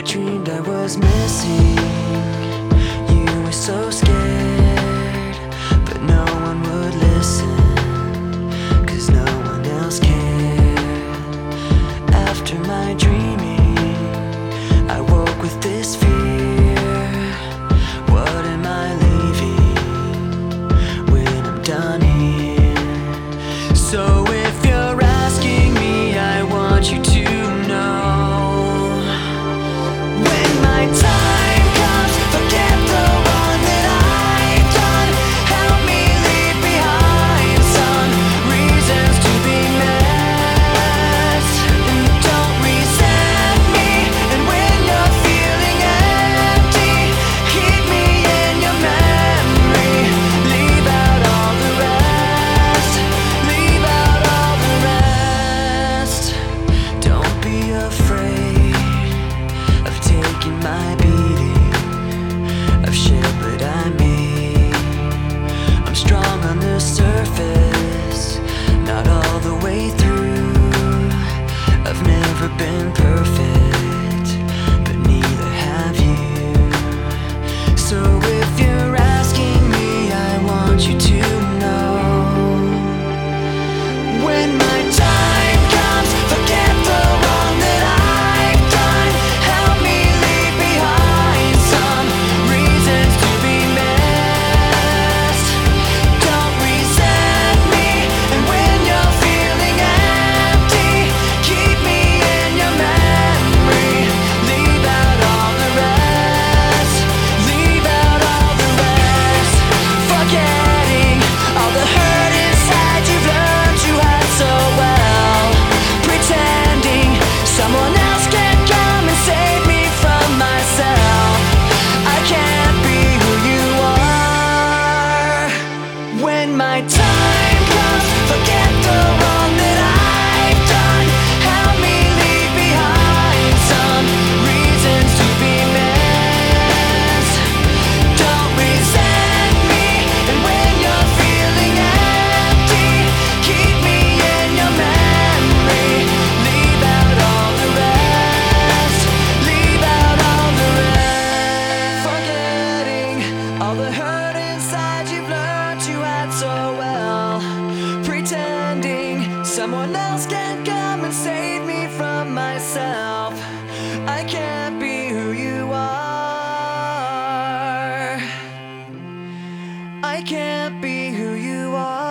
dreamed I was missing. You were so scared, but no one would listen, 'cause no one else cared. After my dreaming, I woke with this fear. What am I leaving when I'm done here? So if you're asking me, I want you to know, when my time comes, forget the wrong that I've done. Help me leave behind some reasons to be met, and don't resent me. And when you're feeling empty, keep me in your memory. Leave out all the rest. Leave out all the rest. Don't be afraid of taking my beating. I've shared what I made. I'm strong on the surface, not all the way through. I've never been perfect, but neither have you. So if you're asking me, I want you to know, when my time comes, forget the wrong that I've done. Help me leave behind some reasons to be missed. Don't resent me. And when you're feeling empty, keep me in your memory. Leave out all the rest. Leave out all the rest. Forgetting all the hurt inside you've learned you had so well. Pretending someone else can come and save me from myself. I can't be who you are. When my time comes, forget the wrong that I've done. Help me leave behind some reasons to be missed. Don't resent me. And when you're feeling empty, keep me in your memory. Leave out all the rest. Leave out all the rest. Forgetting all the hurt inside you've learned you had so well. Pretending someone else can come and save me from myself. I can't be who you are. I can't be who you are.